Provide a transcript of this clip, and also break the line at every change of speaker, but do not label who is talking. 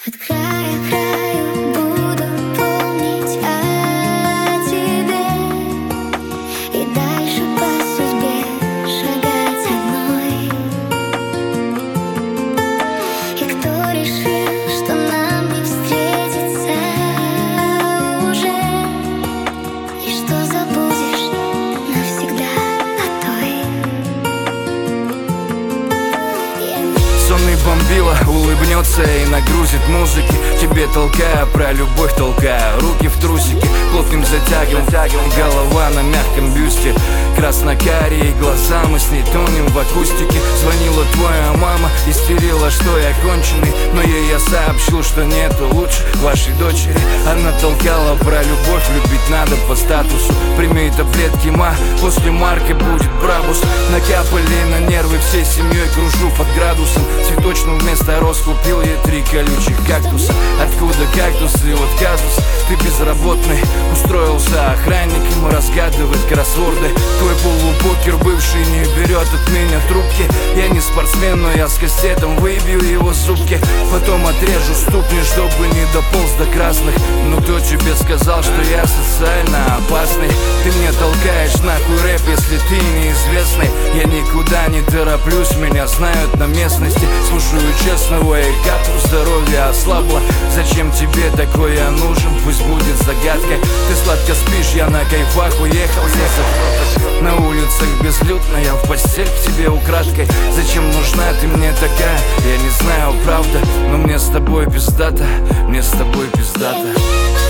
От края к краю буду помнить о тебе и дальше по судьбе шагать одной. И кто решил, что нам не встретиться уже, и что забудешь навсегда о той.
Сонный бомбила улыбнется и нагрузит музыки, тебе толкая, про любовь толкая. Руки в трусики плотным затягиваем, голова на мягком бюсте. Красно-карие глаза, мы с ней тонем в акустике. Звонила твоя мама, истерила, что я конченый, но ей я сообщил, что нету лучше вашей дочери. Она толкала про любовь, любить надо по статусу. Прими таблетки, после марки будет брабус. Накапали на нервы, всей семьей кружу под градусом. Цветочную вместо роз купил ей 3 колючих кактуса. Откуда кактусы, вот казус. Ты безработный, устроился охранником, разгадывать кроссворды. Твой полупокер бывший не берет от меня трубки. Я не спортсмен, но я с кастетом выбью его зубки. Потом отрежу ступни, чтобы не дополз до красных. Ну кто тебе сказал, что я социально опасный? Ты мне толкаешь нахуй рэп, если ты неизвестный. Я никуда не тороплюсь, меня знают на местности. Слушаю честного и каплю, здоровье ослабло. Зачем тебе такой я нужен, пусть будет загадкой. Ты сладко спишь, я на кайфах уехал. На улицах безлюдно, я в постель к тебе украдкой. Зачем нужна ты мне такая, я не знаю, правда. Но мне с тобой пиздато, мне с тобой пиздато.